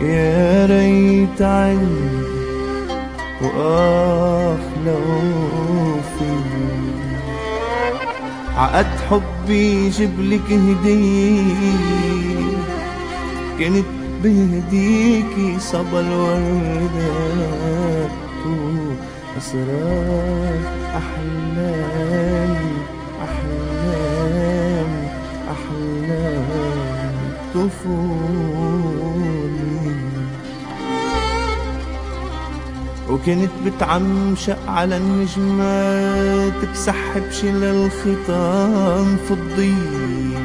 يا ريت عندي لو في عقد حبي جبلك هدية، كنت بهديكي صبا الوردات وأسرار أحلامي أحلامي أحلامي طفولي. وكنت بتعمشق على النجمات بسحب شلل الخيطان فضية،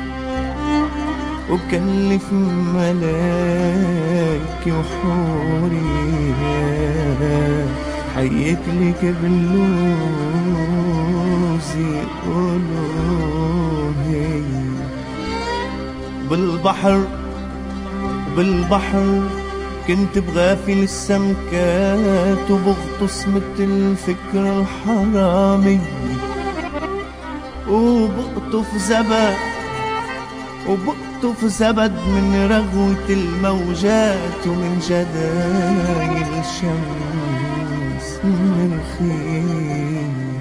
وبكلف ملاكي وحوري حيكلك بلوزي قلوبي. بالبحر كنت بغافل السمكات وبغطس مثل الفكرة الحرامي، وبقطف زبد من رغوة الموجات ومن جدايل الشمس من خير،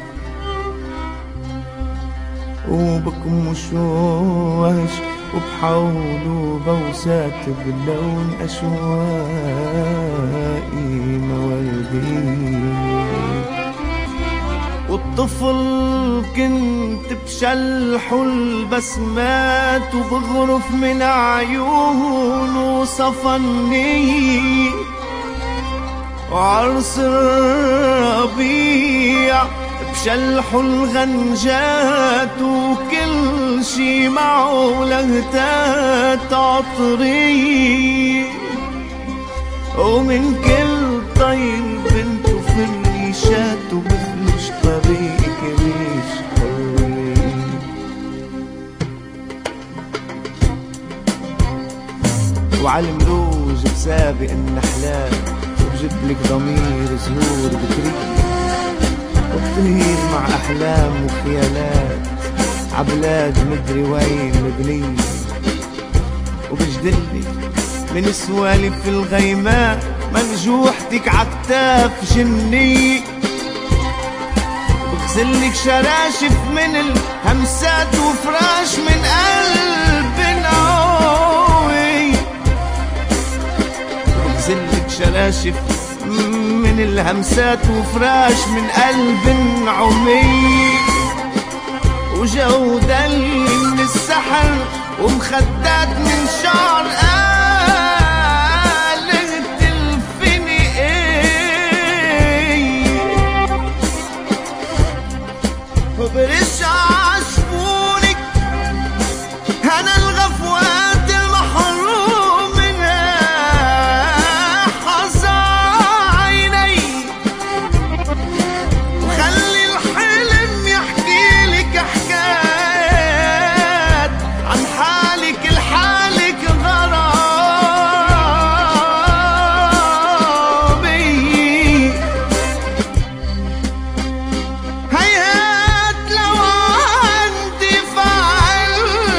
وبكمش وهش وبحول وبوسات بلون أشواقي موردي. والطفل كنت بشلحه البسمات وبغرف من عيونه صفني، وعرس الربيع بشلحه الغنجات وكل شي معه لهتات عطري، ومن كل طير بنته فريشات وبفلش طريق ريش حري. وعالمروج بسابق النحلات وبجيبلك ضمير زهور بكري، وبطير مع أحلام وخيالات عبلاد مدري وين مبنية، وبجدلك من سوالف الغيماء منجوحتك عكتاف جني، وبغسلك شراشف من الهمسات وفراش من قلب نووي، وبغسلك شراشف من الهمسات وفراش من قلب عمي، وجودل من السحر ومخدات من شعر قالت الفني وبرش عشفونك هنا الغفوات المحروم منها حظا عيني، وخلي الحلم يحكي لك حكايات عن حالك لحالك غرابي. هيهات لو عندي فعل،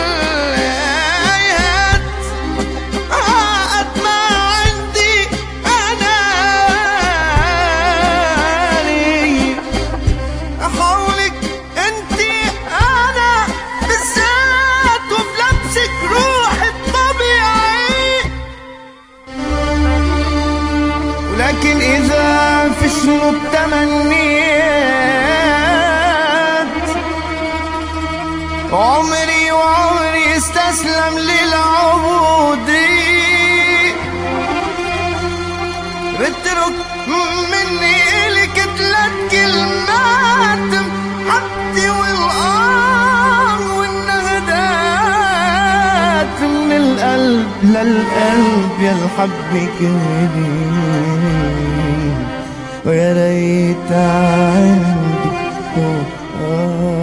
هيهات قد ما عندي أناني، حولك انتي انا بالذات وبلبسك روحي الطبيعي. ولكن اذا فشلوا التمنيات وعمري استسلم للعبودية، بترك مني إلك 3 كلمات حبتي والقام والنهدات من القلب للقلب يا الحبك هدي. ويا ريت عندي